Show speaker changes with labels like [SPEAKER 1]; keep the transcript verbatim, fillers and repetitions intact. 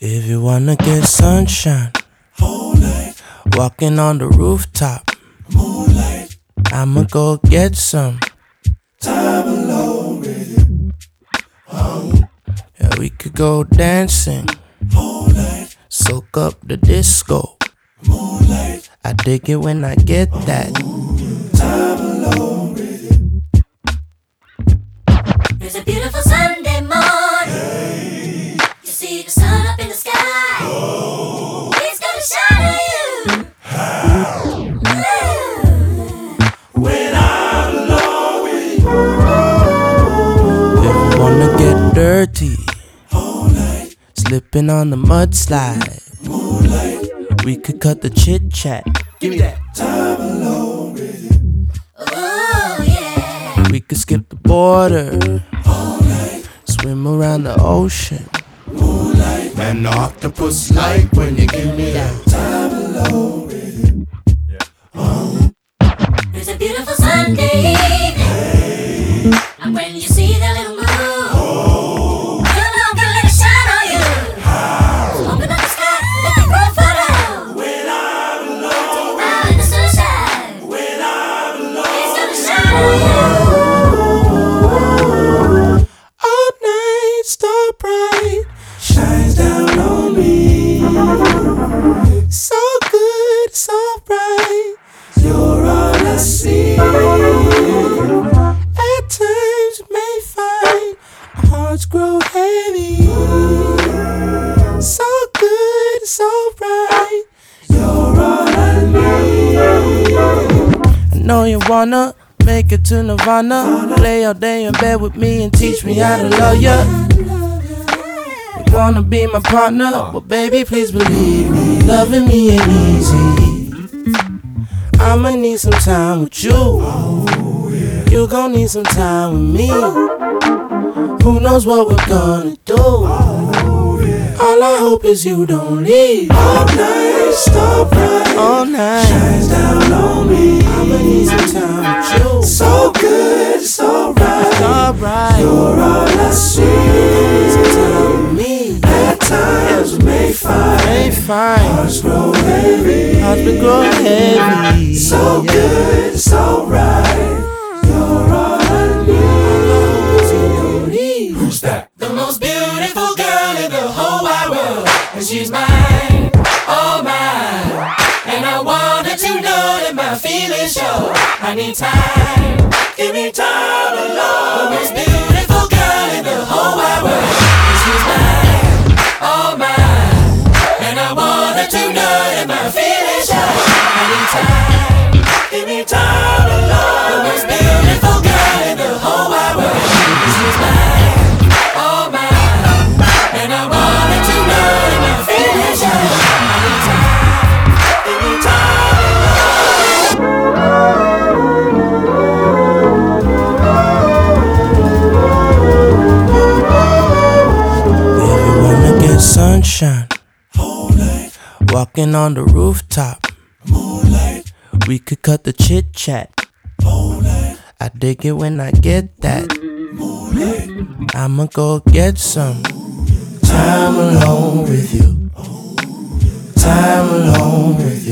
[SPEAKER 1] If you wanna get sunshine,
[SPEAKER 2] whole night,
[SPEAKER 1] walking on the rooftop,
[SPEAKER 2] moonlight,
[SPEAKER 1] I'ma go get some.
[SPEAKER 2] time alone with you. Um,
[SPEAKER 1] Yeah, we could go dancing,
[SPEAKER 2] whole night,
[SPEAKER 1] soak up the disco.
[SPEAKER 2] moonlight,
[SPEAKER 1] I dig it when I get that.
[SPEAKER 2] time alone with you.
[SPEAKER 3] It's a beautiful Sunday morning.
[SPEAKER 2] Hey,
[SPEAKER 3] You see the sun up in the sky.
[SPEAKER 2] oh,
[SPEAKER 3] He's gonna shine on you. Ooh.
[SPEAKER 2] when I'm alone with you.
[SPEAKER 1] If you wanna get dirty,
[SPEAKER 2] Whole night,
[SPEAKER 1] slipping on the mudslide,
[SPEAKER 2] moonlight,
[SPEAKER 1] we could cut the chit chat.
[SPEAKER 2] give me that. Time alone with you.
[SPEAKER 3] Oh yeah.
[SPEAKER 1] We could skip the border,
[SPEAKER 2] Whole night,
[SPEAKER 1] swim around the ocean.
[SPEAKER 2] moonlight, man, the octopus like when you give me that. Time alone with you.
[SPEAKER 3] It's a beautiful Sunday evening. And when you see the little moon,
[SPEAKER 2] Oh,
[SPEAKER 3] you know I'm gonna let it shine on you. So open up the sky, let the girl fall down.
[SPEAKER 2] when I'm alone,
[SPEAKER 3] Out in the sunshine,
[SPEAKER 2] when I'm alone.
[SPEAKER 3] he's gonna shine on you.
[SPEAKER 1] All night, star bright,
[SPEAKER 2] Shines down on me.
[SPEAKER 1] so good, so bright.
[SPEAKER 2] You're all I see.
[SPEAKER 1] At times you may find our hearts grow heavy. So good, so bright.
[SPEAKER 2] You're all I need.
[SPEAKER 1] I know you wanna make it to Nirvana. Lay all day in bed with me and teach me how to love ya. You wanna be my partner, but baby, please believe me, loving me ain't easy. I'ma need some time with you. You gon' need some time with me. Who knows what we're gonna do? All I hope is you don't leave.
[SPEAKER 2] All night, star bright.
[SPEAKER 1] All night,
[SPEAKER 2] Shines down on me.
[SPEAKER 1] I'ma need some time with you.
[SPEAKER 2] So good, so right.
[SPEAKER 1] Alright,
[SPEAKER 2] You're all I see.
[SPEAKER 1] some time with me.
[SPEAKER 2] At times we may find
[SPEAKER 1] Ain't fine,
[SPEAKER 2] hearts grow heavy.
[SPEAKER 1] hearts been growing heavy.
[SPEAKER 2] So
[SPEAKER 1] Yeah.
[SPEAKER 2] good, so right. You're all I need. Who's that?
[SPEAKER 3] The most beautiful girl in the whole wide world. And she's mine, oh mine. And I want her to know that my feelings show. I need time,
[SPEAKER 2] Give me time
[SPEAKER 3] the
[SPEAKER 2] alone.
[SPEAKER 3] most beautiful girl in the whole wide world. And she's mine, oh mine. And I want her to know that my feelings show. I need time,
[SPEAKER 2] Give me time
[SPEAKER 3] the
[SPEAKER 2] alone.
[SPEAKER 3] most beautiful girl in the whole wide world. And she's mine, oh mine. And I want her to know that my feelings show. I need time,
[SPEAKER 2] Give me time alone.
[SPEAKER 1] If you wanna get sunshine,
[SPEAKER 2] Whole night,
[SPEAKER 1] walking on the rooftop,
[SPEAKER 2] moonlight,
[SPEAKER 1] we could cut the chit chat.
[SPEAKER 2] whole night,
[SPEAKER 1] I dig it when I get that.
[SPEAKER 2] moonlight,
[SPEAKER 1] I'ma go get some. Time alone with you. Time alone with you.